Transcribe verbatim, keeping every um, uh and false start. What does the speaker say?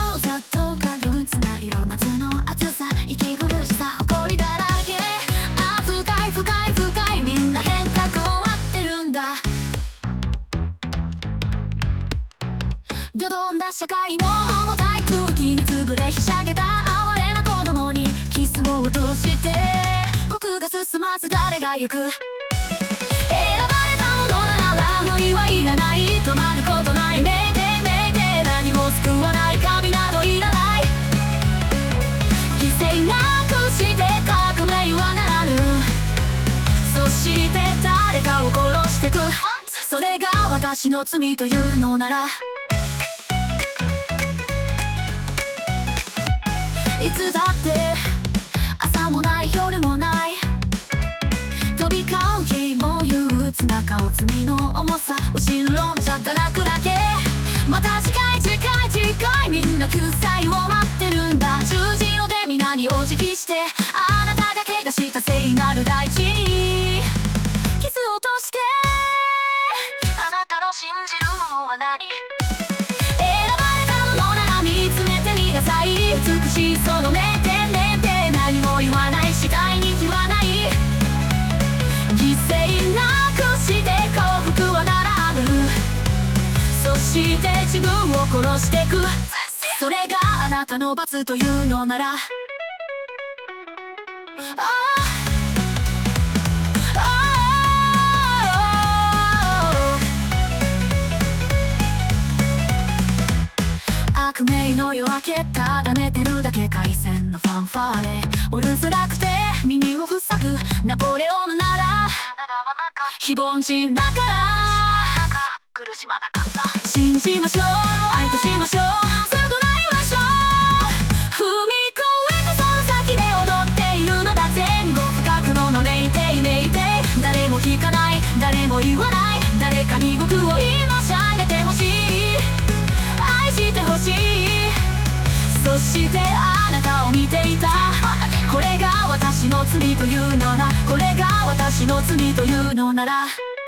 ざっとか憂鬱な色夏の暑さ息苦しさ誇りだらけあ深い深い深いみんな変革終わってるんだドドンだ社会の重たい空気に潰れひしゃげた哀れな子供にキスを落として僕が進まず誰が行く選ばれたものなら無理はいらない止まることないメイデーメイデー何も救わない神などいらない犠牲なくして革命はならぬそして誰かを殺してくそれが私の罪というのならいつだって朝もない夜もない飛び交う日も憂鬱な顔罪の重さ後ろじゃ働くだけまた次回次回次回みんな救済を待ってるんだ十字路で皆にお辞儀してあなたが怪我した聖なる大地にキスを落としてあなたの信じるものは何選ばれたものなら見つめてみなさい美しいその目で目で何も言わない次第に言わない犠牲なくして幸福はならぬそして自分を殺してくそれがあなたの罰というのならああ悪名の夜明けただ寝てるだけ回線のファンファーレおるづらくて耳を塞ぐナポレオンなら非凡人だから苦しまなかった信じましょう愛としましょうすぐないましょう踏み越えてその先で踊っているのだ前後深くののめいていめいて誰も聞かない誰も言わない誰かに僕を今しゃげてほしい愛してほしいそしてあなたを見ていたこれが私の罪というのなこれが私の罪というのなら